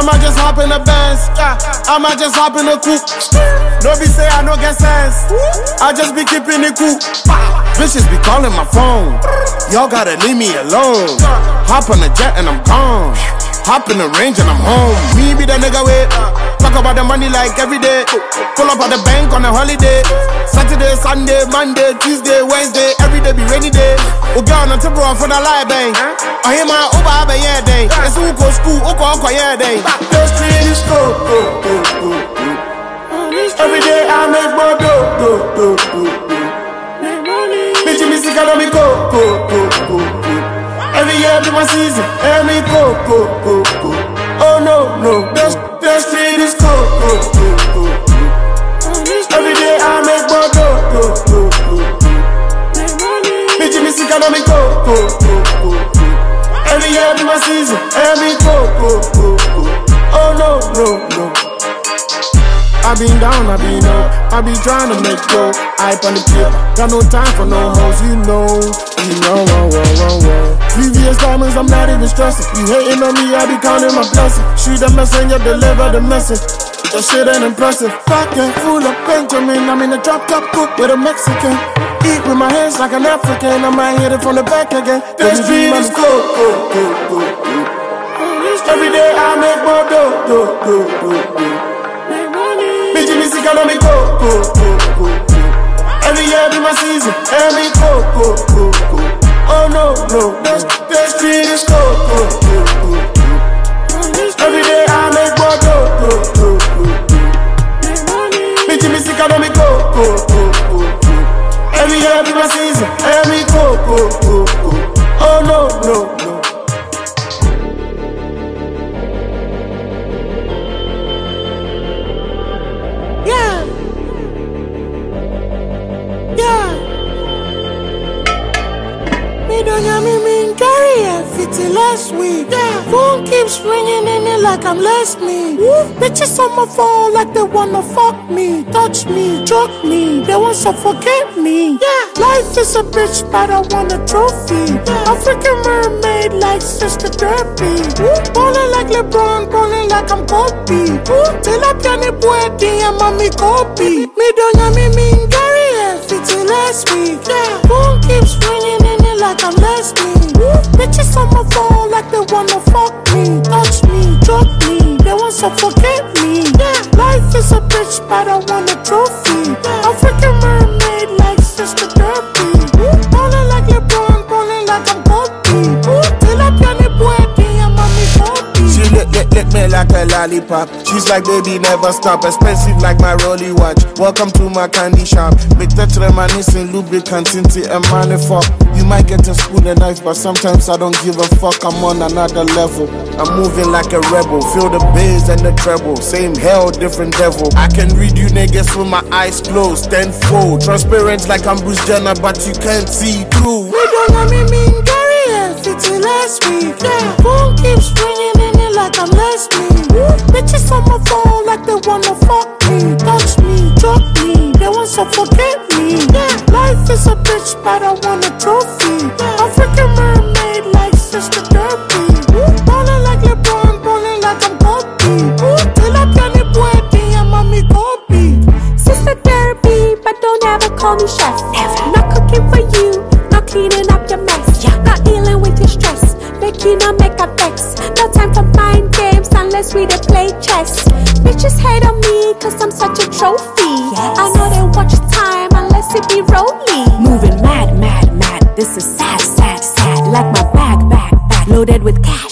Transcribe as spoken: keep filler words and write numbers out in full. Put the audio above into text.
might just hop in the Benz, yeah. I might just hop in the coupe. No be say I no get sense, I just be keeping it cool. Bitches be calling my phone, y'all gotta leave me alone. Hop on the jet and I'm gone, hop in the range and I'm home. Me be the nigga with, talk about the money like every day. Pull up at the bank on a holiday. Saturday, Sunday, Monday, Tuesday, Wednesday, every day be rainy day. Oh girl, no to bro for the live bang. I hear my over have a yeah day. It's who go school, who go go yeah day. Those three is go, go, go, go, go. Every day I make more go, go, go, go, go. Bitch, me sick of me go, go, go, go, go. Every year be my season, every go, go, go, go. Oh no, no, those, those three is go, go, go, go, go. Every day I make more go, go, go, go, go. Bitch, me sick of me go, go, go, go, go. Every year be my season, every go, go, go, go. Oh no, no, no. I been down, I been up, I be trying to make go. Hype on the tip, got no time for no hoes, you know, you know, whoa, whoa, whoa, whoa. Previous diamonds, I'm not even stressing. You hating on me, I be counting my blessings. Shoot the messenger, deliver the message. That shit ain't impressive. Pocket full of Benjamin, I'm in a drop top cook with a Mexican. Eat with my hands like an African, I might hit it from the back again. The street is go, go, go, go, go. Every day I make more do, do, do, do, do. Bitch, me sick of me go, go, go, go, go. Every year be my season, every go, go, go, go. Oh no, no, the, the street is go, go, go, go, go. Every day I make more do, do, do, do, do. Bitch, me sick of me go, go, go, go, go. Every year be my season, every go, go, go, go. Oh no, no, no. Yeah. Yeah. Me don't hear me mean carry a fifty last week. Yeah. Phone keeps ringing in it like I'm less me. Woo. Bitches on my phone like they wanna fuck me, touch me, choke me, they want suffocate me. Yeah. Life is a bitch, but I want a trophy. Yeah. African mermaid like Sister Derby. Ballin' like LeBron, ballin' like I'm Kobe. Till I piano boy, D and mommy Kobe. Me don't hear me mean Gary and fifty last week. Yeah. Phone keeps ringing in it like I'm Leslie. Bitches on my phone like they wanna fuck me, touch me, choke me, they want suffocate me. Yeah. Life is a bitch, but I want a trophy. Yeah. African mermaid like Sister Derby. Ballin' like LeBron, ballin' like I'm Kobe. Till I piano boy, D and mommy Kobe. She lick, lick, lick me like a lollipop. She's like, baby, never stop. Expensive like my Rolly watch. Welcome to my candy shop. Make touch reminiscing, lubricant, tinty, and money fuck. You might get a spoon and knife, but sometimes I don't give a fuck. I'm on another level. I'm moving like a rebel. Feel the bass and the treble. Same hell, different devil. I can read you niggas with my eyes closed. Tenfold. Transparent like I'm Bruce Jenner, but you can't see through. We don't know me mean Gary and fifty last week. Yeah. Phone keeps ringing in it like I'm Leslie. Bitches on my phone like they wanna fuck me, touch me, choke me, they want suffocate me. Yeah. Life is a bitch, but I want a trophy. Yeah. African mermaid like Sister Derby. Ballin' like LeBron, ballin' like I'm Kobe. Till I piano boy, D and mommy Kobe. Sister Derby, but don't ever call me chef. Never. Not cooking for you, not cleaning up your mess. Yeah. Not dealing with your stress, make you not make a vex. No time for mind games unless we dey play chess. Bitches hate on me cause I'm such a trophy. Yes. I know they watch time unless it be rolling. Moving mad, mad, mad. This is sad, sad, sad. Like my bag, bag, bag loaded with cash.